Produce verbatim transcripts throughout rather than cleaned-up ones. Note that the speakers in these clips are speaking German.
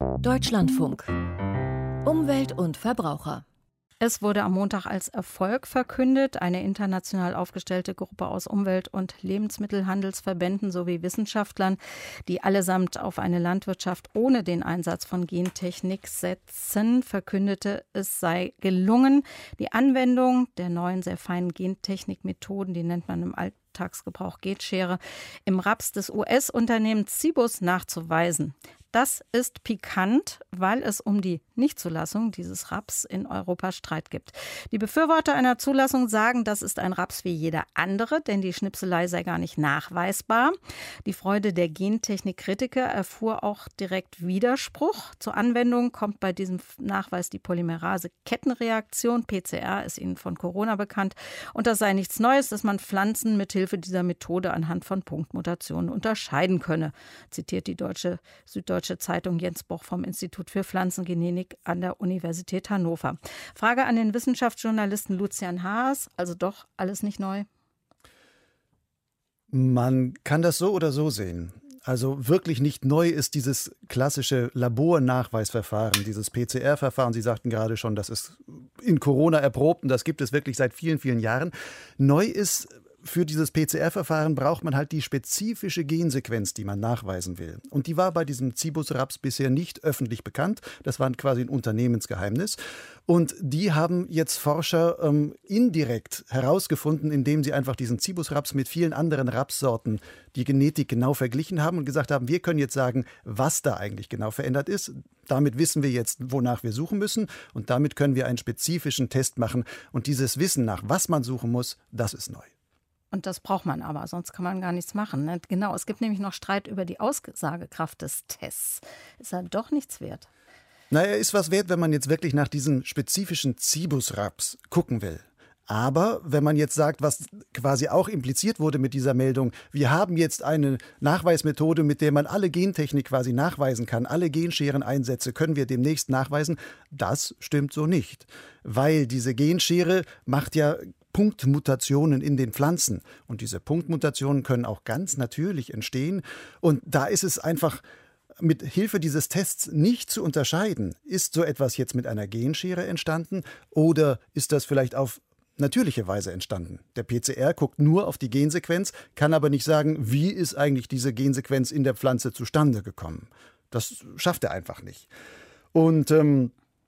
Deutschlandfunk. Umwelt und Verbraucher. Es wurde am Montag als Erfolg verkündet. Eine international aufgestellte Gruppe aus Umwelt- und Lebensmittelhandelsverbänden sowie Wissenschaftlern, die allesamt auf eine Landwirtschaft ohne den Einsatz von Gentechnik setzen, verkündete, es sei gelungen, die Anwendung der neuen, sehr feinen Gentechnikmethoden, die nennt man im Alltagsgebrauch Genschere, im Raps des U S-Unternehmens Cibus nachzuweisen. Das ist pikant, weil es um die Nichtzulassung dieses Raps in Europa Streit gibt. Die Befürworter einer Zulassung sagen, das ist ein Raps wie jeder andere, denn die Schnipselei sei gar nicht nachweisbar. Die Freude der Gentechnikkritiker erfuhr auch direkt Widerspruch. Zur Anwendung kommt bei diesem Nachweis die Polymerase-Kettenreaktion. P C R ist Ihnen von Corona bekannt. Und das sei nichts Neues, dass man Pflanzen mithilfe dieser Methode anhand von Punktmutationen unterscheiden könne, zitiert die deutsche Süddeutsche Zeitung Jens Boch vom Institut für Pflanzengenetik an der Universität Hannover. Frage an den Wissenschaftsjournalisten Lucian Haas, also doch alles nicht neu? Man kann das so oder so sehen. Also wirklich nicht neu ist dieses klassische Labornachweisverfahren, dieses P C R-Verfahren. Sie sagten gerade schon, das ist in Corona erprobt und das gibt es wirklich seit vielen, vielen Jahren. Neu ist, für dieses P C R-Verfahren braucht man halt die spezifische Gensequenz, die man nachweisen will. Und die war bei diesem Cibus-Raps bisher nicht öffentlich bekannt. Das war quasi ein Unternehmensgeheimnis. Und die haben jetzt Forscher ähm, indirekt herausgefunden, indem sie einfach diesen Cibus-Raps mit vielen anderen Rapssorten die Genetik genau verglichen haben und gesagt haben, wir können jetzt sagen, was da eigentlich genau verändert ist. Damit wissen wir jetzt, wonach wir suchen müssen. Und damit können wir einen spezifischen Test machen. Und dieses Wissen, nach was man suchen muss, das ist neu. Und das braucht man aber, sonst kann man gar nichts machen. Ne? Genau, es gibt nämlich noch Streit über die Aussagekraft des Tests. Ist er doch nichts wert? Na, er ist was wert, wenn man jetzt wirklich nach diesem spezifischen Cibus-Raps gucken will. Aber wenn man jetzt sagt, was quasi auch impliziert wurde mit dieser Meldung, wir haben jetzt eine Nachweismethode, mit der man alle Gentechnik quasi nachweisen kann, alle Genschereneinsätze können wir demnächst nachweisen, das stimmt so nicht. Weil diese Genschere macht ja Punktmutationen in den Pflanzen. Und diese Punktmutationen können auch ganz natürlich entstehen. Und da ist es einfach mit Hilfe dieses Tests nicht zu unterscheiden, ist so etwas jetzt mit einer Genschere entstanden oder ist das vielleicht auf natürliche Weise entstanden. Der P C R guckt nur auf die Gensequenz, kann aber nicht sagen, wie ist eigentlich diese Gensequenz in der Pflanze zustande gekommen. Das schafft er einfach nicht. Und ähm,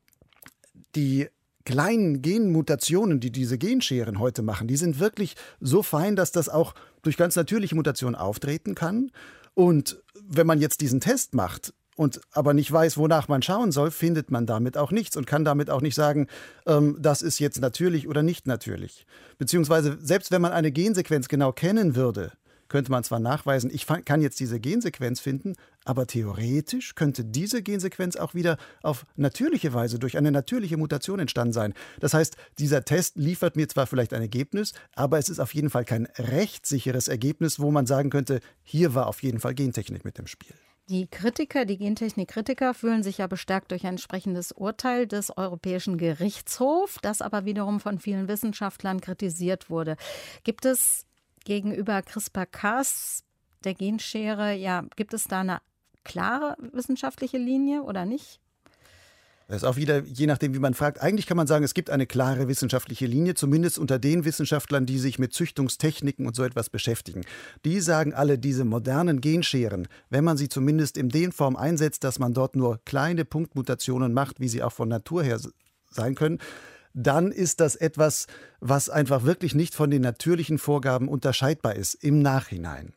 die kleinen Genmutationen, die diese Genscheren heute machen, die sind wirklich so fein, dass das auch durch ganz natürliche Mutationen auftreten kann. Und wenn man jetzt diesen Test macht und aber nicht weiß, wonach man schauen soll, findet man damit auch nichts und kann damit auch nicht sagen, ähm, das ist jetzt natürlich oder nicht natürlich. Beziehungsweise selbst wenn man eine Gensequenz genau kennen würde, könnte man zwar nachweisen, ich kann jetzt diese Gensequenz finden, aber theoretisch könnte diese Gensequenz auch wieder auf natürliche Weise durch eine natürliche Mutation entstanden sein. Das heißt, dieser Test liefert mir zwar vielleicht ein Ergebnis, aber es ist auf jeden Fall kein rechtssicheres Ergebnis, wo man sagen könnte, hier war auf jeden Fall Gentechnik mit im Spiel. Die Kritiker, die Gentechnik-Kritiker fühlen sich ja bestärkt durch ein entsprechendes Urteil des Europäischen Gerichtshofs, das aber wiederum von vielen Wissenschaftlern kritisiert wurde. Gibt es gegenüber CRISPR-Cas, der Genschere, ja, gibt es da eine klare wissenschaftliche Linie oder nicht? Das ist auch wieder, je nachdem, wie man fragt. Eigentlich kann man sagen, es gibt eine klare wissenschaftliche Linie, zumindest unter den Wissenschaftlern, die sich mit Züchtungstechniken und so etwas beschäftigen. Die sagen alle, diese modernen Genscheren, wenn man sie zumindest in den Form einsetzt, dass man dort nur kleine Punktmutationen macht, wie sie auch von Natur her sein können, dann ist das etwas, was einfach wirklich nicht von den natürlichen Vorgaben unterscheidbar ist im Nachhinein.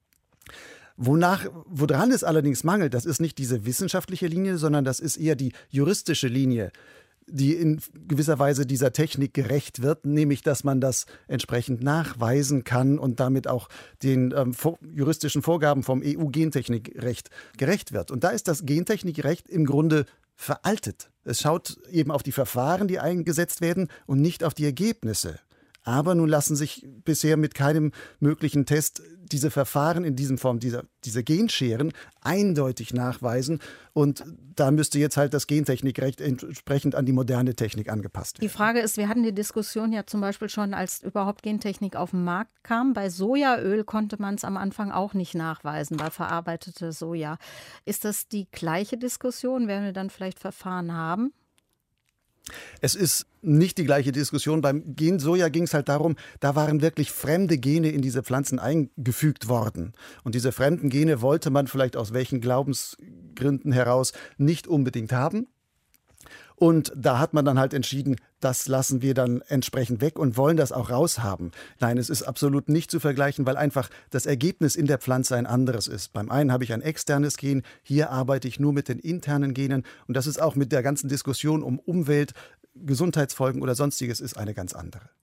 Wonach, woran es allerdings mangelt, das ist nicht diese wissenschaftliche Linie, sondern das ist eher die juristische Linie, die in gewisser Weise dieser Technik gerecht wird, nämlich dass man das entsprechend nachweisen kann und damit auch den ähm, vor, juristischen Vorgaben vom E U-Gentechnikrecht gerecht wird. Und da ist das Gentechnikrecht im Grunde veraltet. Es schaut eben auf die Verfahren, die eingesetzt werden und nicht auf die Ergebnisse. Aber nun lassen sich bisher mit keinem möglichen Test diese Verfahren in diesem Form, dieser, diese Genscheren eindeutig nachweisen. Und da müsste jetzt halt das Gentechnikrecht entsprechend an die moderne Technik angepasst werden. Die Frage ist, wir hatten die Diskussion ja zum Beispiel schon, als überhaupt Gentechnik auf den Markt kam. Bei Sojaöl konnte man es am Anfang auch nicht nachweisen, bei verarbeitete Soja. Ist das die gleiche Diskussion? Werden wir dann vielleicht Verfahren haben? Es ist nicht die gleiche Diskussion. Beim Gen Soja ging es halt darum, da waren wirklich fremde Gene in diese Pflanzen eingefügt worden. Und diese fremden Gene wollte man vielleicht aus welchen Glaubensgründen heraus nicht unbedingt haben. Und da hat man dann halt entschieden, das lassen wir dann entsprechend weg und wollen das auch raushaben. Nein, es ist absolut nicht zu vergleichen, weil einfach das Ergebnis in der Pflanze ein anderes ist. Beim einen habe ich ein externes Gen, hier arbeite ich nur mit den internen Genen. Und das ist auch mit der ganzen Diskussion um Umwelt, Gesundheitsfolgen oder Sonstiges ist eine ganz andere.